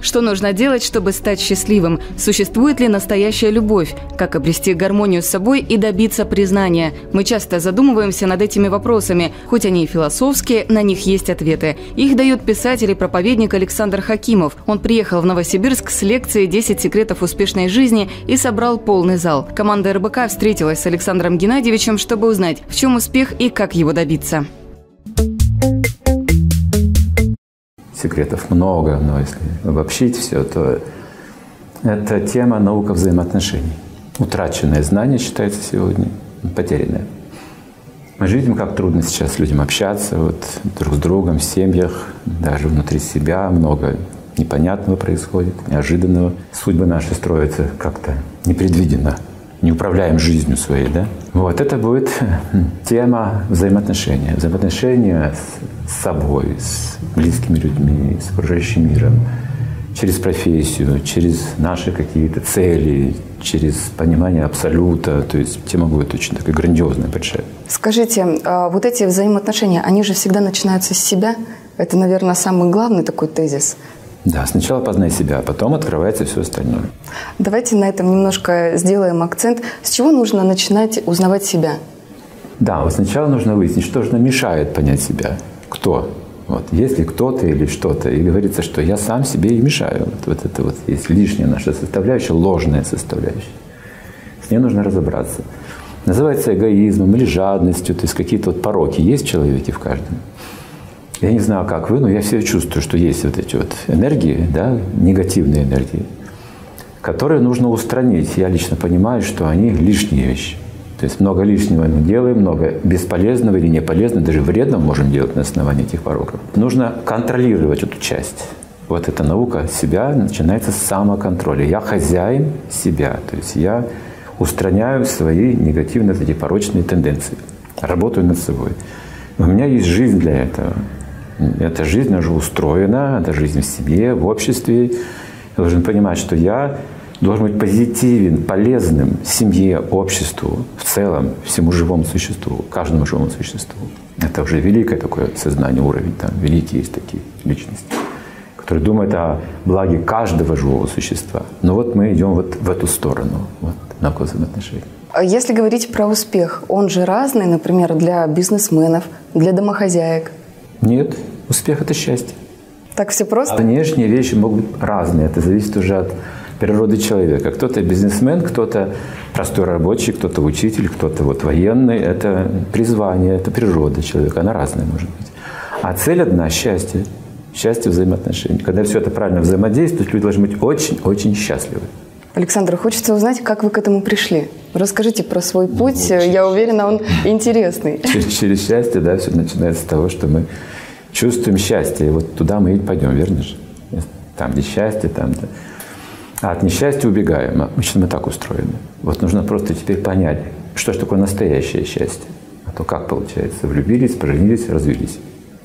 Что нужно делать, чтобы стать счастливым? Существует ли настоящая любовь? Как обрести гармонию с собой и добиться признания? Мы часто задумываемся над этими вопросами. Хоть они и философские, на них есть ответы. Их дает писатель и проповедник Александр Хакимов. Он приехал в Новосибирск с лекцией «10 секретов успешной жизни» и собрал полный зал. Команда РБК встретилась с Александром Геннадьевичем, чтобы узнать, в чем успех и как его добиться. Секретов много, но если обобщить все, то это тема наука взаимоотношений. Утраченное знание считается сегодня потерянное. Мы же видим, как трудно сейчас людям общаться друг с другом, в семьях, даже внутри себя. Много непонятного происходит, неожиданного. Судьбы наши строятся как-то непредвиденно. Не управляем жизнью своей, да? Это будет тема взаимоотношения. Взаимоотношения с собой, с близкими людьми, с окружающим миром. Через профессию, через наши какие-то цели, через понимание абсолюта. То есть тема будет очень такая грандиозная, большая. Скажите, вот эти взаимоотношения, они же всегда начинаются с себя? Это, наверное, самый главный такой тезис. Да, сначала познай себя, а потом открывается все остальное. Давайте на этом немножко сделаем акцент. С чего нужно начинать узнавать себя? Да, сначала нужно выяснить, что же нам мешает понять себя. Кто? Есть ли кто-то или что-то. И говорится, что я сам себе и мешаю. Это есть лишняя наша составляющая, ложная составляющая. С ней нужно разобраться. Называется эгоизмом или жадностью, то есть какие-то пороки есть в человеке в каждом. Я не знаю, как вы, но я все чувствую, что есть эти энергии, да, негативные энергии, которые нужно устранить. Я лично понимаю, что они лишние вещи. То есть много лишнего мы делаем, много бесполезного или неполезного, даже вредного можем делать на основании этих пороков. Нужно контролировать эту часть. Эта наука себя начинается с самоконтроля. Я хозяин себя, то есть я устраняю свои негативные, эти порочные тенденции, работаю над собой. У меня есть жизнь для этого. Эта жизнь уже устроена, это жизнь в семье, в обществе. Я должен понимать, что я должен быть позитивен, полезным семье, обществу, в целом, всему живому существу, каждому живому существу. Это уже великое такое сознание, уровень. Там великие есть такие личности, которые думают о благе каждого живого существа. Но мы идем в эту сторону, наука взаимоотношений. Если говорить про успех, он же разный, например, для бизнесменов, для домохозяек? Нет, успех – это счастье. Так все просто? Внешние вещи могут быть разные, это зависит уже от природы человека. Кто-то бизнесмен, кто-то простой рабочий, кто-то учитель, кто-то военный. Это призвание, это природа человека, она разная может быть. А цель одна – счастье. Счастье взаимоотношений. Когда все это правильно взаимодействует, люди должны быть очень-очень счастливы. Александр, хочется узнать, как вы к этому пришли. Расскажите про свой путь. Я уверена, он интересный. Через счастье, да, все начинается с того, что мы чувствуем счастье. И туда мы и пойдем, верно же? Там, где счастье, там-то. А от несчастья убегаем. Обычно мы так устроены. Нужно просто теперь понять, что же такое настоящее счастье. А то как получается? Влюбились, поженились, развелись.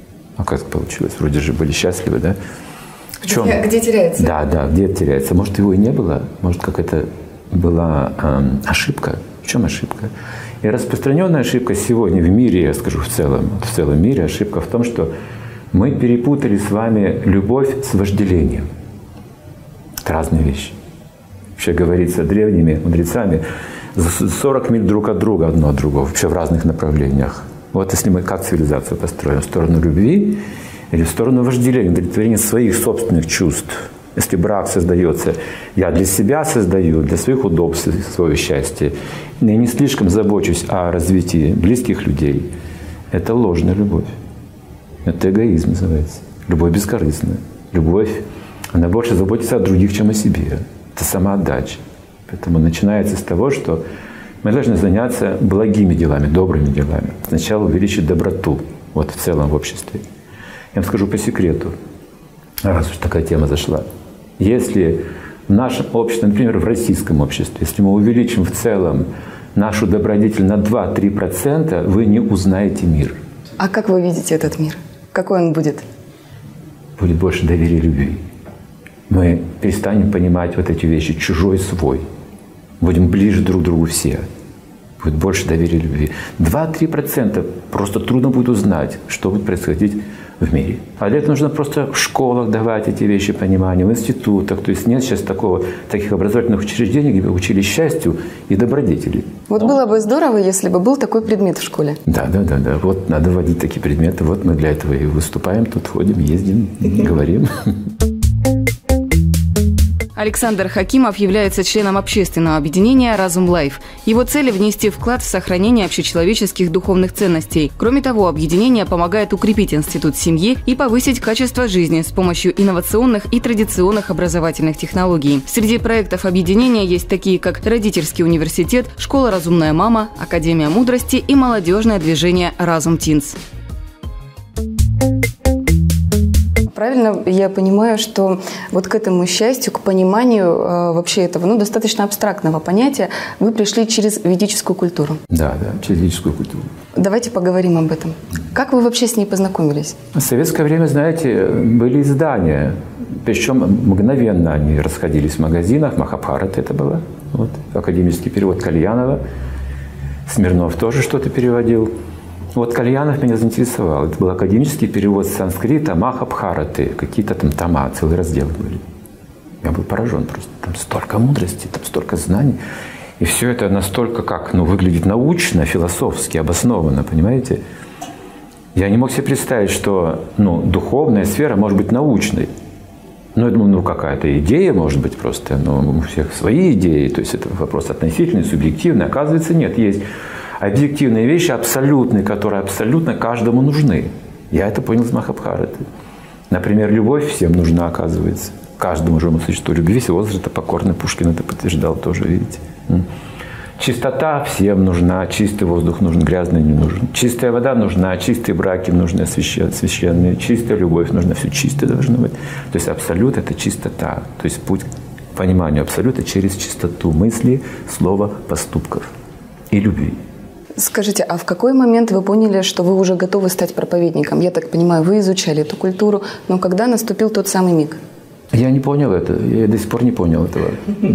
А как получилось? Вроде же были счастливы, да? В чем? Где теряется? Да, где теряется. Может, его и не было. Может, какая-то была ошибка. В чем ошибка? И распространенная ошибка сегодня в мире, я скажу в целом мире, ошибка в том, что мы перепутали с вами любовь с вожделением. Это разные вещи. Вообще говорится древними мудрецами, 40 миль друг от друга, одно от другого, вообще в разных направлениях. Если мы как цивилизацию построим, в сторону любви или в сторону вожделения, удовлетворения своих собственных чувств. Если брак создается, я для себя создаю, для своих удобств, свое счастье, и не слишком забочусь о развитии близких людей, это ложная любовь. Это эгоизм называется. Любовь бескорыстная. Любовь, она больше заботится о других, чем о себе. Это самоотдача. Поэтому начинается с того, что мы должны заняться благими делами, добрыми делами. Сначала увеличить доброту в целом в обществе. Я вам скажу по секрету, раз уж такая тема зашла. Если в нашем обществе, например, в российском обществе, если мы увеличим в целом нашу добродетель на 2-3%, вы не узнаете мир. А как вы видите этот мир? Какой он будет? Будет больше доверия и любви. Мы перестанем понимать эти вещи чужой, свой. Будем ближе друг к другу все. будет больше доверия, любви. 2-3% просто трудно будет узнать, что будет происходить в мире. А для этого нужно просто в школах давать эти вещи понимания, в институтах. То есть нет сейчас таких образовательных учреждений, где бы учили счастью и добродетели. Вот было бы здорово, если бы был такой предмет в школе. Да. Вот надо вводить такие предметы. Вот мы для этого и выступаем, тут ходим, ездим, говорим. Александр Хакимов является членом общественного объединения «Разум Лайф». Его цель – внести вклад в сохранение общечеловеческих духовных ценностей. Кроме того, объединение помогает укрепить институт семьи и повысить качество жизни с помощью инновационных и традиционных образовательных технологий. Среди проектов объединения есть такие, как Родительский университет, Школа «Разумная мама», Академия мудрости и молодежное движение «Разум Тинс». Правильно я понимаю, что вот к этому счастью, к пониманию вообще этого, достаточно абстрактного понятия, вы пришли через ведическую культуру? Да, через ведическую культуру. Давайте поговорим об этом. Как вы вообще с ней познакомились? В советское время, знаете, были издания, причем мгновенно они расходились в магазинах. Махабхарата это было, академический перевод Кальянова. Смирнов тоже что-то переводил. Кальянов меня заинтересовал. Это был академический перевод с санскрита Махабхараты. Какие-то там тома, целые разделы были. Я был поражен просто. Там столько мудрости, там столько знаний. И все это настолько выглядит научно, философски, обоснованно, понимаете? Я не мог себе представить, что духовная сфера может быть научной. Я думал, какая-то идея может быть просто. У всех свои идеи. То есть это вопрос относительный, субъективный. Оказывается, нет, есть объективные вещи, абсолютные, которые абсолютно каждому нужны. Я это понял с Махабхараты. Например, любовь всем нужна, оказывается. Каждому живому существу любви. Весь возраст покорный. Пушкин это подтверждал тоже, видите. Чистота всем нужна. Чистый воздух нужен, грязный не нужен. Чистая вода нужна, чистые браки нужны, священные. Чистая любовь нужна, все чистое должно быть. То есть абсолют – это чистота. То есть путь к пониманию абсолюта через чистоту мысли, слова, поступков и любви. Скажите, а в какой момент вы поняли, что вы уже готовы стать проповедником? Я так понимаю, вы изучали эту культуру, но когда наступил тот самый миг? Я не понял это. Я до сих пор не понял этого.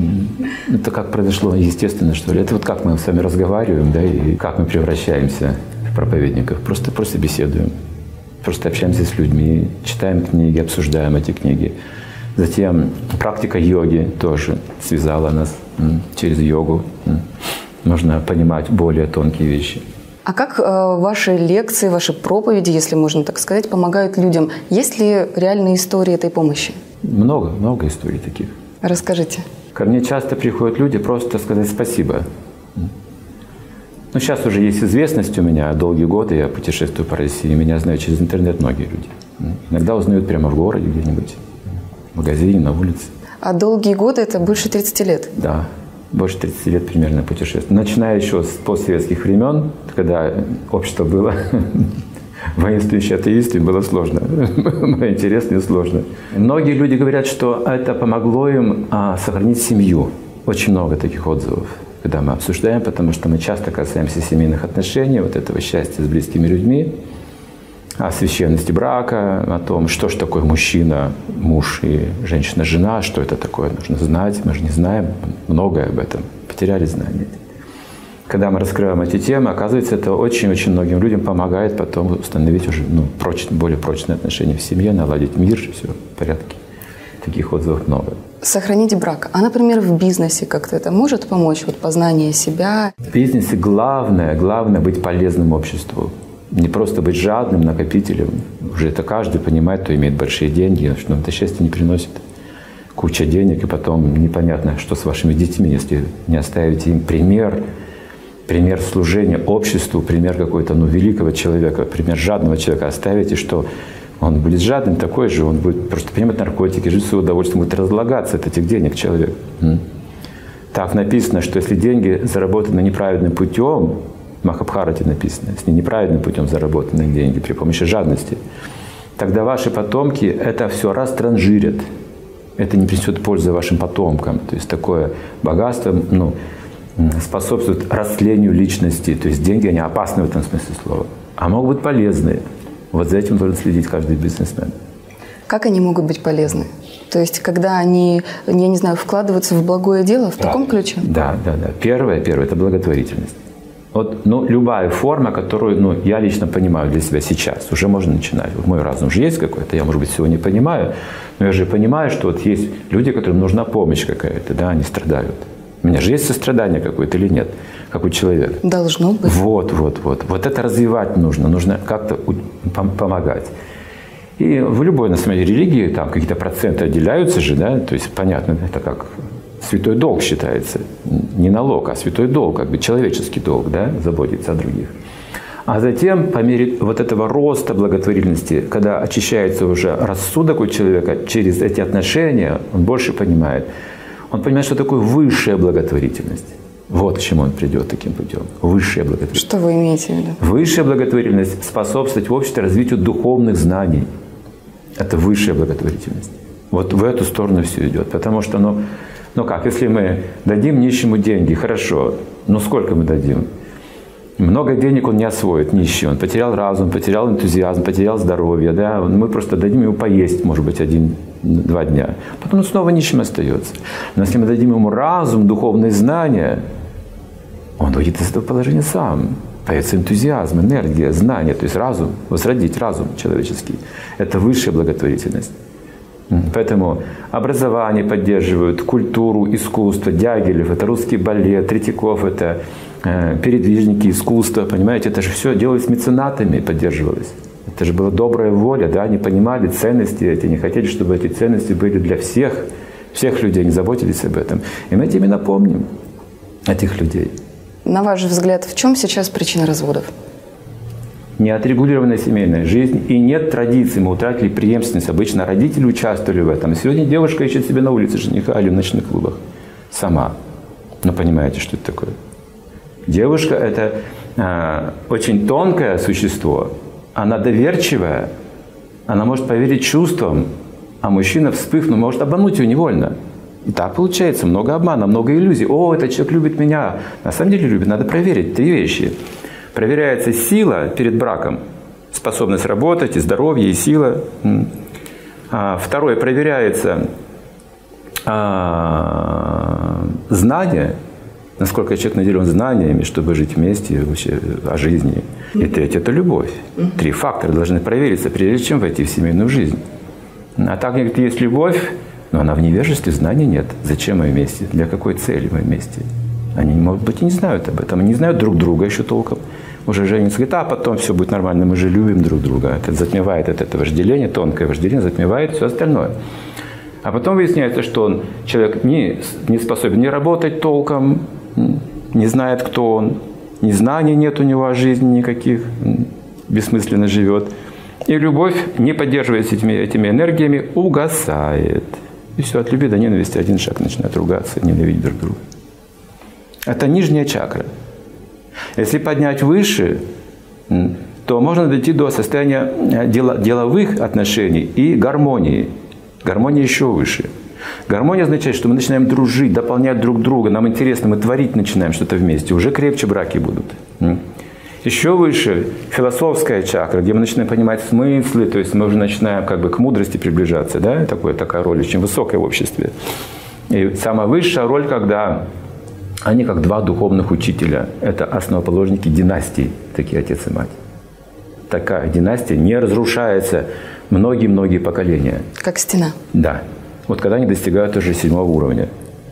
Это как произошло естественно, что ли. Это как мы с вами разговариваем, и как мы превращаемся в проповедников. Просто беседуем. Просто общаемся с людьми, читаем книги, обсуждаем эти книги. Затем практика йоги тоже связала нас через йогу. Нужно понимать более тонкие вещи. А как ваши лекции, ваши проповеди, если можно так сказать, помогают людям? Есть ли реальные истории этой помощи? Много историй таких. Расскажите. Ко мне часто приходят люди просто сказать спасибо. Сейчас уже есть известность у меня. Долгие годы я путешествую по России. Меня знают через интернет многие люди. Иногда узнают прямо в городе где-нибудь, в магазине, на улице. А долгие годы – это больше 30 лет? Да. Больше 30 лет примерно путешествую. Начиная еще с постсоветских времен, когда общество было воинствующее атеистами, было сложно. Было интересно и сложно. Многие люди говорят, что это помогло им сохранить семью. Очень много таких отзывов, когда мы обсуждаем, потому что мы часто касаемся семейных отношений, этого счастья с близкими людьми, о священности брака, о том, что же такое мужчина, муж и женщина-жена, что это такое, нужно знать. Мы же не знаем многое об этом, потеряли знания. Когда мы раскрываем эти темы, оказывается, это очень-очень многим людям помогает потом установить уже более прочные отношения в семье, наладить мир, все в порядке. Таких отзывов много. Сохранить брак. А, например, в бизнесе как-то это может помочь? Познание себя? В бизнесе главное быть полезным обществу. Не просто быть жадным накопителем. Уже это каждый понимает, кто имеет большие деньги, что это счастье не приносит. Куча денег, и потом непонятно, что с вашими детьми, если не оставите им пример служения обществу, пример какой-то великого человека, пример жадного человека оставите, что он будет жадным такой же, он будет просто принимать наркотики, жить в свое удовольствие, будет разлагаться от этих денег человек. Так написано, что если деньги заработаны неправильным путем, в Махабхарате написано, если неправильным путем заработаны деньги при помощи жадности, тогда ваши потомки это все растранжирят. Это не принесет пользы вашим потомкам. То есть такое богатство способствует растлению личности. То есть деньги, они опасны в этом смысле слова. А могут быть полезны. За этим должен следить каждый бизнесмен. Как они могут быть полезны? То есть, когда они, я не знаю, вкладываются в благое дело в таком ключе? Да. Первое – это благотворительность. Вот, любая форма, которую я лично понимаю для себя сейчас, уже можно начинать. Вот мой разум же есть какой-то, я, может быть, всего не понимаю, но я же понимаю, что вот есть люди, которым нужна помощь какая-то, да, они страдают. У меня же есть сострадание какое-то или нет, как у человека? Должно быть. Вот. Вот это развивать нужно как-то помогать. И в любой, на самом деле, религии там какие-то проценты отделяются же, да, то есть понятно, это как святой долг считается. Не налог, а святой долг, как бы человеческий долг, да, заботиться о других. А затем, по мере вот этого роста благотворительности, когда очищается уже рассудок у человека через эти отношения, он больше понимает. Он понимает, что такое высшая благотворительность. Вот к чему он придет таким путем. Высшая благотворительность. Что вы имеете в виду? Высшая благотворительность способствовать в обществе развитию духовных знаний. Это высшая благотворительность. Вот в эту сторону все идет. Потому что, если мы дадим нищему деньги, хорошо, сколько мы дадим? Много денег он не освоит, нищий. Он потерял разум, потерял энтузиазм, потерял здоровье. Да? Мы просто дадим ему поесть, может быть, 1-2 дня. Потом он снова нищим остается. Но если мы дадим ему разум, духовные знания, он выйдет из этого положения сам. Появится энтузиазм, энергия, знание, то есть разум, возродить разум человеческий. Это высшая благотворительность. Поэтому образование поддерживают, культуру, искусство, Дягилев, это русский балет, Третьяков, это передвижники искусства, понимаете, это же все делалось меценатами, поддерживалось. Это же была добрая воля, да, они понимали ценности эти, не хотели, чтобы эти ценности были для всех людей, они заботились об этом. И мы именно помним этих людей. На ваш взгляд, в чем сейчас причина разводов? Неотрегулированная семейная жизнь и нет традиций, мы утратили преемственность. Обычно родители участвовали в этом. И сегодня девушка ищет себе на улице жениха или в ночных клубах. Сама. Но понимаете, что это такое? Девушка – это очень тонкое существо. Она доверчивая. Она может поверить чувствам. А мужчина, вспыхнув, может обмануть ее невольно. И так получается. Много обмана, много иллюзий. О, этот человек любит меня. На самом деле любит. Надо проверить 3 вещи. Проверяется сила перед браком, способность работать, и здоровье, и сила. Второе, проверяется знание, насколько человек наделен знаниями, чтобы жить вместе вообще о жизни. И третье – это любовь. 3 фактора должны провериться, прежде чем войти в семейную жизнь. А так как есть любовь, но она в невежестве, знаний нет. Зачем мы вместе? Для какой цели мы вместе? Они, может быть, и не знают об этом. Они не знают друг друга еще толком. Уже женится, говорит, а потом все будет нормально, мы же любим друг друга. Это затмевает это вожделение, тонкое вожделение, затмевает все остальное. А потом выясняется, что человек не способен не работать толком, не знает, кто он, ни знаний нет у него о жизни никаких, бессмысленно живет. И любовь, не поддерживаясь этими энергиями, угасает. И все, от любви до ненависти 1 шаг начинают ругаться, ненавидеть друг друга. Это нижняя чакра. Если поднять выше, то можно дойти до состояния деловых отношений и гармонии. Гармония еще выше. Гармония означает, что мы начинаем дружить, дополнять друг друга. Нам интересно, мы творить начинаем что-то вместе. Уже крепче браки будут. Еще выше философская чакра, где мы начинаем понимать смыслы, то есть мы уже начинаем как бы к мудрости приближаться. Да? Такая роль очень высокая в обществе. И самая высшая роль, когда они как 2 духовных учителя. Это основоположники династий, такие отец и мать. Такая династия не разрушается многие-многие поколения. Как стена. Да. Вот когда они достигают уже 7-го уровня.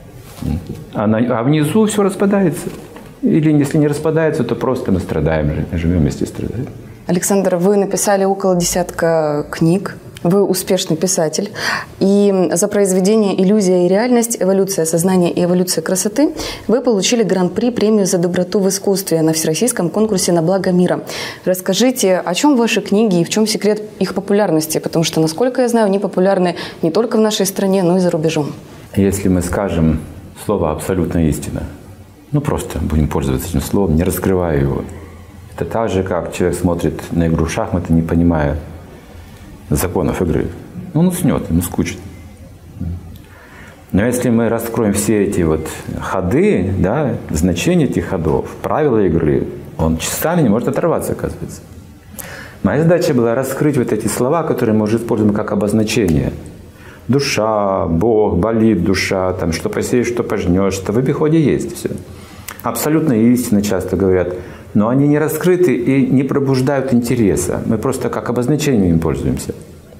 А внизу все распадается. Или если не распадается, то просто мы страдаем, живем вместе и страдаем. Александр, вы написали около 10 книг. Вы успешный писатель. И за произведение «Иллюзия и реальность. Эволюция сознания и эволюция красоты» вы получили гран-при премию за доброту в искусстве на всероссийском конкурсе «На благо мира». Расскажите, о чем ваши книги и в чем секрет их популярности? Потому что, насколько я знаю, они популярны не только в нашей стране, но и за рубежом. Если мы скажем слово «абсолютная истина», просто будем пользоваться этим словом, не раскрывая его. Это так же, как человек смотрит на игру в шахматы, не понимая законов игры. Он уснет, ему скучно. Но если мы раскроем все эти ходы, да, значение этих ходов, правила игры, он часами не может оторваться, оказывается. Моя задача была раскрыть эти слова, которые мы уже используем как обозначение. Душа, Бог, болит душа, что посеешь, что пожнешь, что в обиходе есть все. Абсолютные истины часто говорят, но они не раскрыты и не пробуждают интереса. Мы просто как обозначением им пользуемся.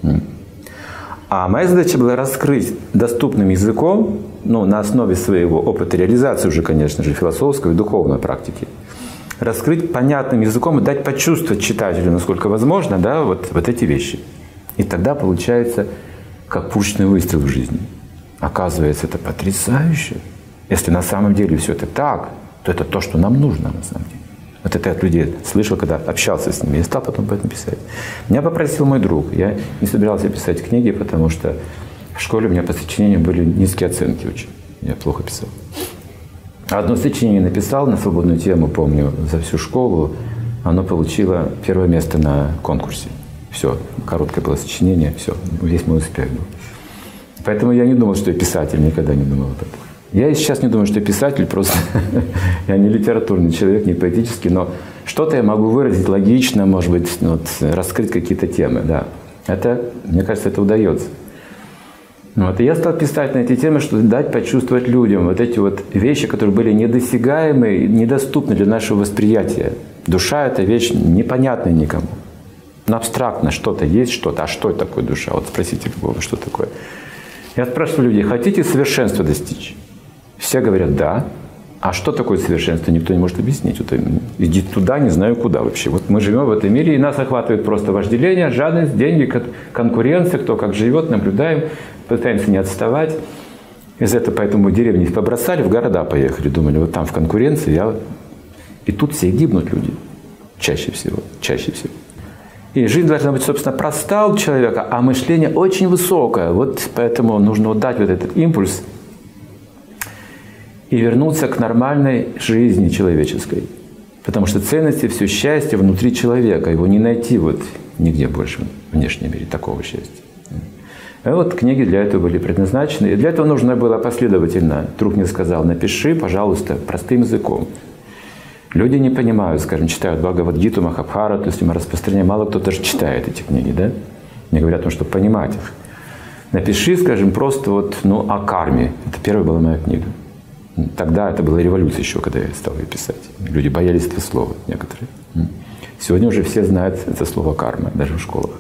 А моя задача была раскрыть доступным языком, на основе своего опыта реализации уже, конечно же, философской и духовной практики, раскрыть понятным языком и дать почувствовать читателю, насколько возможно, да, вот эти вещи. И тогда получается как пушечный выстрел в жизни. Оказывается, это потрясающе. Если на самом деле все это так, то это то, что нам нужно на самом деле. Вот это я от людей слышал, когда общался с ними, и стал потом об этом писать. Меня попросил мой друг. Я не собирался писать книги, потому что в школе у меня по сочинениям были низкие оценки очень. Я плохо писал. Одно сочинение написал на свободную тему, помню, за всю школу. Оно получило первое место на конкурсе. Все, короткое было сочинение, все, весь мой успех был. Поэтому я не думал, что я писатель, никогда не думал об этом. Я и сейчас не думаю, что я писатель, просто я не литературный человек, не поэтический, но что-то я могу выразить логично, может быть, раскрыть какие-то темы, да. Это, мне кажется, это удается. И я стал писать на эти темы, чтобы дать почувствовать людям вот эти вот вещи, которые были недосягаемы, недоступны для нашего восприятия. Душа – это вещь непонятная никому. Абстрактно что-то есть, что-то. А что это такое душа? Вот спросите любого, что такое. Я спрашиваю людей, хотите совершенства достичь? Все говорят «да». А что такое совершенство, никто не может объяснить. Вот, иди туда, не знаю куда вообще. Вот мы живем в этом мире, и нас охватывает просто вожделение, жадность, деньги, конкуренция, кто как живет, наблюдаем, пытаемся не отставать. Из этого поэтому деревни побросали, в города поехали. Думали, вот там в конкуренции И тут все гибнут люди. Чаще всего. И жизнь должна быть, собственно, проста у человека, а мышление очень высокое. Вот поэтому нужно дать вот этот импульс и вернуться к нормальной жизни человеческой. Потому что ценности, все счастье внутри человека. Его не найти нигде больше в внешнем мире такого счастья. И вот книги для этого были предназначены. И для этого нужно было последовательно. Друг мне сказал, напиши, пожалуйста, простым языком. Люди не понимают, скажем, читают Бхагавад-гиту, Махабхарату, если мы распространяем, мало кто даже читает эти книги, да? Мне говорят, чтобы понимать их. Напиши, скажем, просто о карме. Это первая была моя книга. Тогда это была революция еще, когда я стал ее писать. Люди боялись этого слова некоторые. Сегодня уже все знают это слово карма, даже в школах.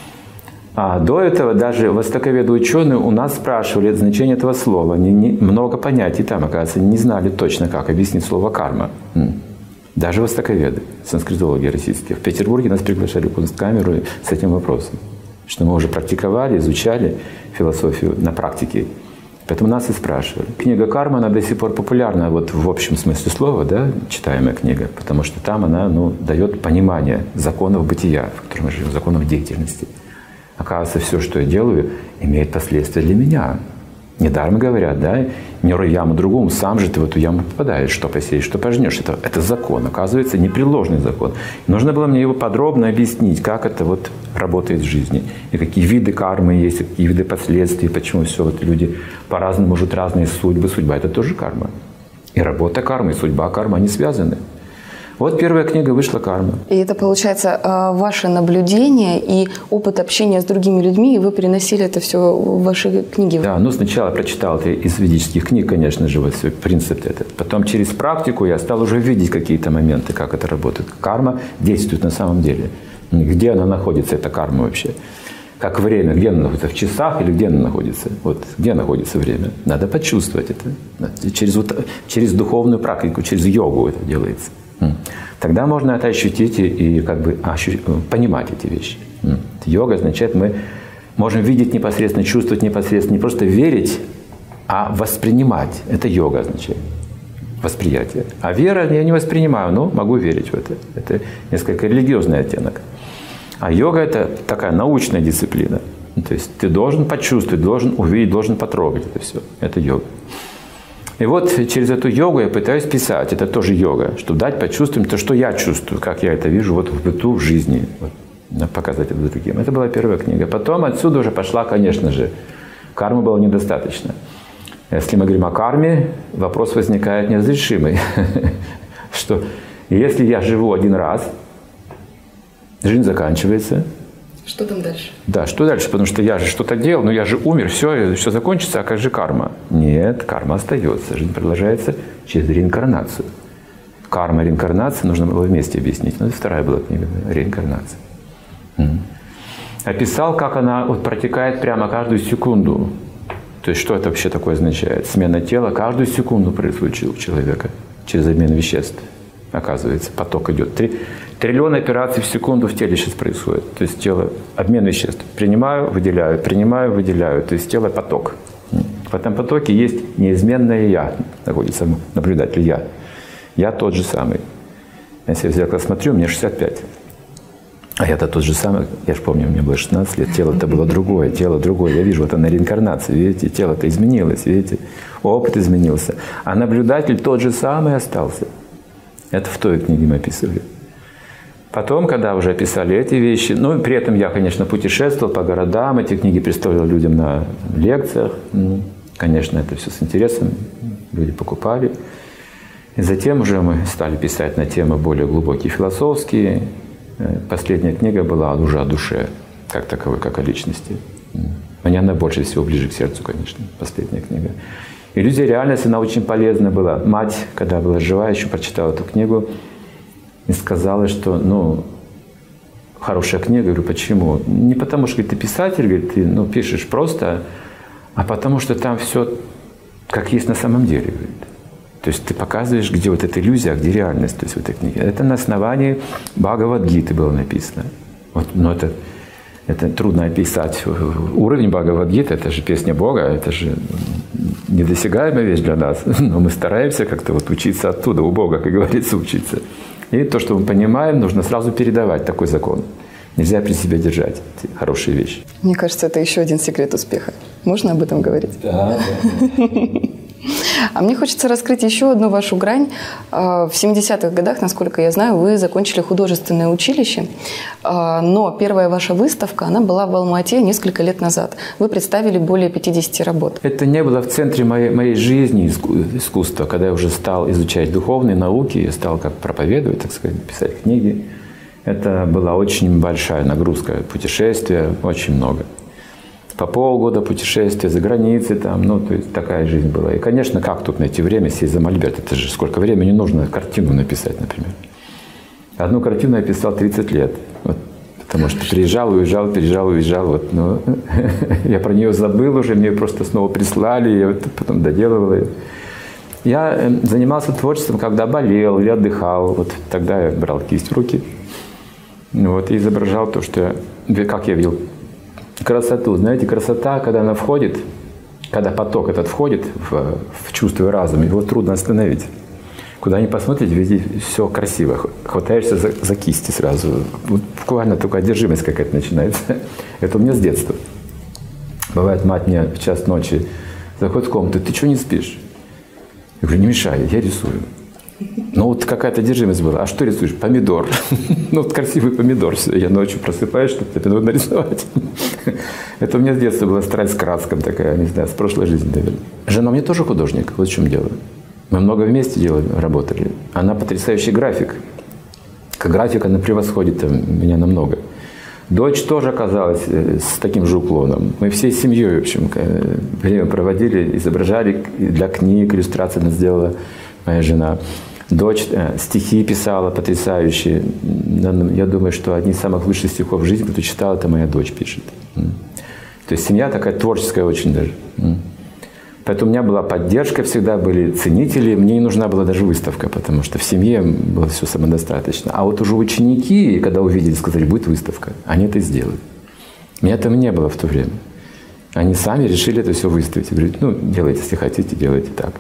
А до этого даже востоковеды-ученые у нас спрашивали значение этого слова. Они много понятий там, оказывается, не знали точно, как объяснить слово карма. Даже востоковеды, санскритологи российские. В Петербурге нас приглашали в Кунсткамеру с этим вопросом. Что мы уже практиковали, изучали философию на практике. Поэтому нас и спрашивали. Книга «Карма», она до сих пор популярна в общем смысле слова, да, читаемая книга, потому что там она дает понимание законов бытия, в котором мы живем, законов деятельности. Оказывается, все, что я делаю, имеет последствия для меня. Недаром говорят, да, не рой яму другому, сам же ты в эту яму попадаешь, что посеешь, что пожнешь. Это закон, оказывается, непреложный закон. И нужно было мне его подробно объяснить, как это работает в жизни, и какие виды кармы есть, и какие виды последствий, почему все люди по-разному живут, разные судьбы. Судьба – это тоже карма. И работа кармы, и судьба кармы, они связаны. Вот первая книга вышла «Карма». И это, получается, ваше наблюдение и опыт общения с другими людьми, и вы переносили это все в ваши книги? Да, сначала прочитал это из ведических книг, конечно же, принцип этот. Потом через практику я стал уже видеть какие-то моменты, как это работает. Карма действует на самом деле. Где она находится, эта карма вообще? Как время, где она находится? В часах или где она находится? Где находится время? Надо почувствовать это. Через духовную практику, через йогу это делается. Тогда можно это ощутить и понимать эти вещи. Йога означает, мы можем видеть непосредственно, чувствовать непосредственно, не просто верить, а воспринимать. Это йога означает. Восприятие. А вера я не воспринимаю, но могу верить в это. Это несколько религиозный оттенок. А йога – это такая научная дисциплина. То есть ты должен почувствовать, должен увидеть, должен потрогать это все. Это йога. И через эту йогу я пытаюсь писать. Это тоже йога, чтобы дать почувствовать то, что я чувствую, как я это вижу в быту, в жизни. Показать это другим. Это была первая книга. Потом отсюда уже пошла, конечно же, кармы было недостаточно. Если мы говорим о карме, вопрос возникает неразрешимый. Что если я живу один раз, жизнь заканчивается. Что там дальше? Да, что дальше? Потому что я же что-то делал, но я же умер, все закончится, а как же карма? Нет, карма остается. Жизнь продолжается через реинкарнацию. карма, реинкарнация, нужно было вместе объяснить. Ну, это вторая была книга, реинкарнация. Описал, как она вот протекает прямо каждую секунду. То есть, что это вообще такое означает? Смена тела каждую секунду происходит у человека через обмен веществ. Оказывается, поток идет. Триллион операций в секунду в теле сейчас происходит. То есть тело, обмен веществ. Принимаю, выделяю. То есть тело поток. В этом потоке есть неизменное «я», находится наблюдатель «я». Я тот же самый. Если я в зеркало смотрю, мне 65. А я-то тот же самый, я же помню, мне было 16 лет, тело-то было другое, тело другое. Я вижу, вот она реинкарнация, видите, тело-то изменилось, видите, опыт изменился. А наблюдатель тот же самый остался. Это в той книге мы описывали. Потом, когда уже описали эти вещи, ну, при этом я, конечно, путешествовал по городам, эти книги представлял людям на лекциях. Конечно, это все с интересом, люди покупали. И затем уже мы стали писать на темы более глубокие, философские. Последняя книга была уже о душе, как таковой, как о личности. Мне она больше всего ближе к сердцу, конечно, последняя книга. «Иллюзия реальности», она очень полезна была. Мать, когда была жива, еще прочитала эту книгу и сказала, что, ну, хорошая книга. Я говорю, почему? Не потому, что говорит, ты писатель, говорит, ты пишешь просто, а потому что там все как есть на самом деле. Говорит. То есть ты показываешь, где вот эта иллюзия, а где реальность, то есть в этой книге. Это на основании Бхагавад-гиты было написано. Вот, но это трудно описать. Уровень Бхагавад-гиты, это же песня Бога, это же недосягаемая вещь для нас. Но мы стараемся как-то вот учиться оттуда, у Бога, как говорится, учиться. И то, что мы понимаем, нужно сразу передавать, такой закон. Нельзя при себе держать эти хорошие вещи. Мне кажется, это еще один секрет успеха. Можно об этом говорить? Да. А мне хочется раскрыть еще одну вашу грань. В 70-х годах, насколько я знаю, вы закончили художественное училище, но первая ваша выставка, она была в Алма-Ате несколько лет назад. Вы представили более 50 работ. Это не было в центре моей жизни искусства. Когда я уже стал изучать духовные науки, я стал как проповедовать, так сказать, писать книги. Это была очень большая нагрузка, путешествия, очень много. По полгода путешествия за границей, там, то есть такая жизнь была. И, конечно, как тут найти время сесть за мольберт? Это же сколько времени нужно картину написать, например. Одну картину я писал 30 лет. Вот, потому что приезжал, уезжал. Вот, я про нее забыл уже, мне ее просто снова прислали, я вот потом доделывал ее. Я занимался творчеством, когда болел или отдыхал. Вот тогда я брал кисть в руки вот, и изображал то, что как я видел красоту. Знаете, красота, когда она входит, когда поток этот входит в чувство и разум, его трудно остановить. Куда ни посмотрите, везде все красиво. Хватаешься за кисти сразу. Вот буквально только одержимость какая-то начинается. Это у меня с детства. Бывает, мать мне в час ночи заходит в комнату: ты что не спишь? Я говорю, не мешай, я рисую. Ну вот какая-то одержимость была. А что рисуешь? Помидор. Ну вот красивый помидор. Я ночью просыпаюсь, чтобы помидор нарисовать. Это у меня с детства была страсть к краскам такая, не знаю, с прошлой жизни, наверное. Жена мне тоже художник, вот в чем дело. Мы много вместе работали. Она потрясающий график. Как график она превосходит меня намного. Дочь тоже оказалась с таким же уклоном. Мы всей семьей, в общем, время проводили, изображали для книг, иллюстрации она сделала, моя жена. Дочь стихи писала потрясающие. Я думаю, что одни из самых лучших стихов в жизни, кто читал, это моя дочь пишет. То есть семья такая творческая очень даже. Поэтому у меня была поддержка, всегда были ценители. Мне не нужна была даже выставка, потому что в семье было все самодостаточно. А вот уже ученики, когда увидели, сказали, будет выставка, они это сделали. Меня там не было в то время. Они сами решили это все выставить. Я говорю, делайте, если хотите, делайте так.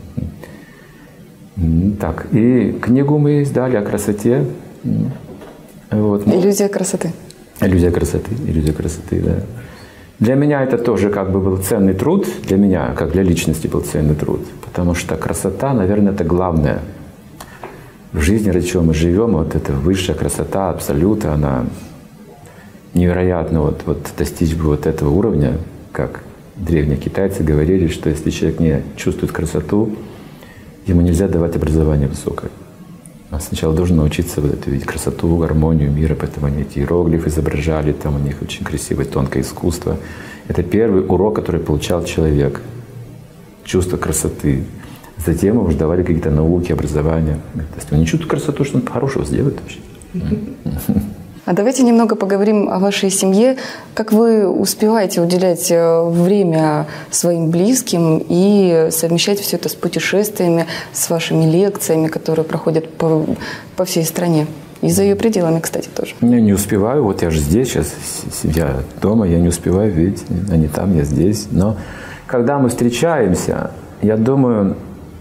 Так, и книгу мы издали о красоте. Вот. Иллюзия красоты. Иллюзия красоты, да. Для меня это тоже как бы был ценный труд. Для меня, как для личности, был ценный труд. Потому что красота, наверное, это главное. В жизни, ради чего мы живем, вот эта высшая красота, абсолюта, она невероятно вот достичь бы вот этого уровня, как древние китайцы говорили, что если человек не чувствует красоту, ему нельзя давать образование высокое. Он сначала должен научиться видеть красоту, гармонию мира, поэтому они эти иероглифы изображали, там у них очень красивое, тонкое искусство. Это первый урок, который получал человек. Чувство красоты. Затем мы уже давали какие-то науки, образование. То есть он не чувствует красоту, что он хорошего сделает вообще. А давайте немного поговорим о вашей семье. Как вы успеваете уделять время своим близким и совмещать все это с путешествиями, с вашими лекциями, которые проходят по всей стране? И за ее пределами, кстати, тоже. Я не успеваю. Вот я же здесь, сейчас семья дома, я не успеваю видеть. Они там, я здесь. Но когда мы встречаемся, я думаю,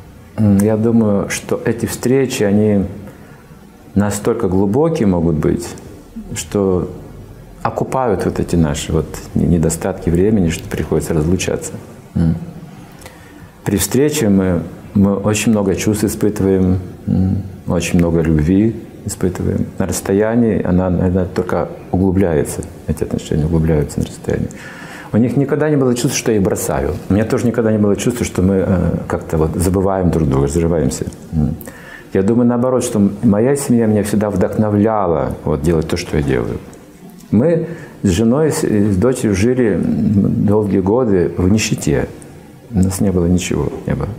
что эти встречи, они настолько глубокие могут быть, что окупают вот эти наши вот недостатки времени, что приходится разлучаться. При встрече мы очень много чувств испытываем, очень много любви испытываем. На расстоянии она только углубляется, эти отношения углубляются на расстоянии. У них никогда не было чувства, что я их бросаю. У меня тоже никогда не было чувства, что мы как-то вот забываем друг друга, разрываемся. Я думаю, наоборот, что моя семья меня всегда вдохновляла вот, делать то, что я делаю. Мы с женой, с дочерью жили долгие годы в нищете. У нас не было ничего, не было.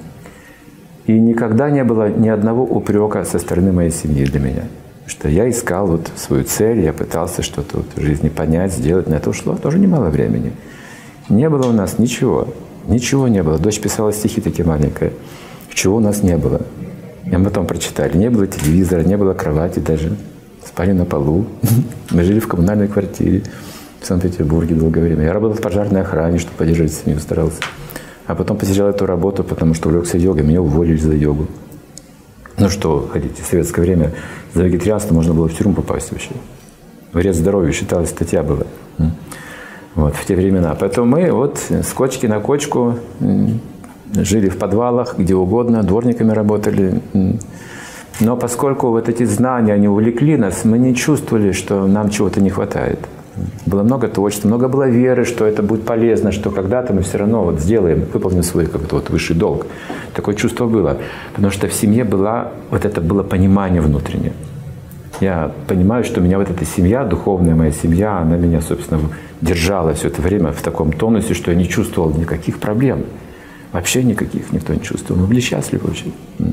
И никогда не было ни одного упрека со стороны моей семьи для меня. Что я искал вот свою цель, я пытался что-то вот в жизни понять, сделать. На это ушло тоже немало времени. Не было у нас ничего. Ничего не было. Дочь писала стихи такие маленькие. Чего у нас не было. И мы потом прочитали. Не было телевизора, не было кровати даже. Спали на полу. Мы жили в коммунальной квартире в Санкт-Петербурге долгое время. Я работал в пожарной охране, чтобы поддерживать семью, старался. А потом потерял эту работу, потому что увлекся йогой. Меня уволили за йогу. Ну что, хотите, в советское время за вегетарианство можно было в тюрьму попасть вообще. Вред здоровью считалась, статья была. Вот, в те времена. Поэтому мы вот с кочки на кочку жили в подвалах, где угодно, дворниками работали. Но поскольку вот эти знания, они увлекли нас, мы не чувствовали, что нам чего-то не хватает. Было много творчества, много было веры, что это будет полезно, что когда-то мы все равно вот сделаем, выполним свой как-то вот высший долг. Такое чувство было. Потому что в семье было понимание внутреннее. Я понимаю, что у меня вот эта семья, духовная моя семья, она меня, собственно, держала все это время в таком тонусе, что я не чувствовал никаких проблем. Вообще никаких никто не чувствовал. Мы были счастливы вообще.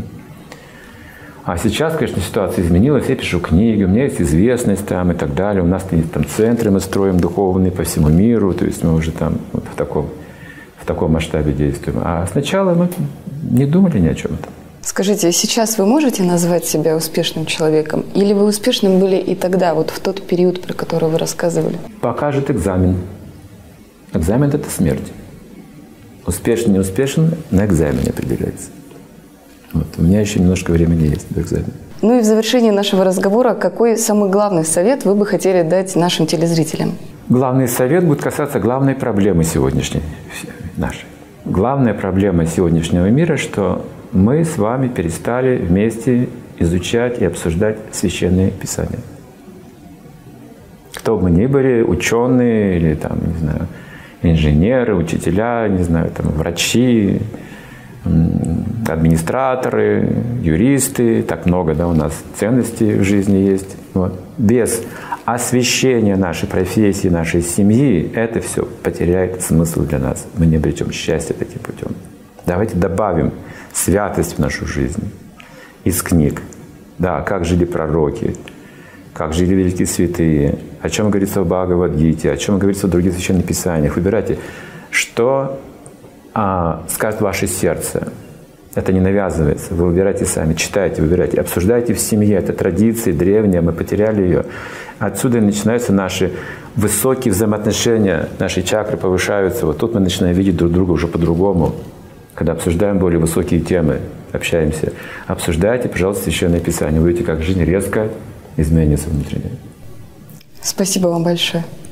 А сейчас, конечно, ситуация изменилась. Я пишу книги, у меня есть известность там и так далее. У нас есть там центры, мы строим духовные по всему миру. То есть мы уже там вот в таком масштабе действуем. А сначала мы не думали ни о чем там. Скажите, сейчас вы можете назвать себя успешным человеком? Или вы успешным были и тогда, вот в тот период, про который вы рассказывали? Покажет экзамен. Экзамен – это смерть. Успешен, не успешен на экзамене определяется. Вот. У меня еще немножко времени есть до экзамена. Ну и в завершении нашего разговора, какой самый главный совет вы бы хотели дать нашим телезрителям? Главный совет будет касаться главной проблемы сегодняшней нашей. Главная проблема сегодняшнего мира, что мы с вами перестали вместе изучать и обсуждать священные писания. Кто бы мы ни были, ученые или там, не знаю, инженеры, учителя, не знаю, там, врачи, администраторы, юристы, так много, да, у нас ценностей в жизни есть. Вот. Без освящения нашей профессии, нашей семьи, это все потеряет смысл для нас. Мы не обретем счастья таким путем. Давайте добавим святость в нашу жизнь из книг. Да, как жили пророки, как жили великие святые, о чем говорится в Бхагавад-гите, о чем говорится в других священных писаниях. Выбирайте, что скажет ваше сердце. Это не навязывается. Вы выбирайте сами, читайте, выбирайте, обсуждайте в семье. Это традиция древняя, мы потеряли ее. Отсюда начинаются наши высокие взаимоотношения, наши чакры повышаются. Вот тут мы начинаем видеть друг друга уже по-другому. Когда обсуждаем более высокие темы, общаемся. Обсуждайте, пожалуйста, священное писание. Вы видите, как жизнь резко изменится внутренне. Спасибо вам большое.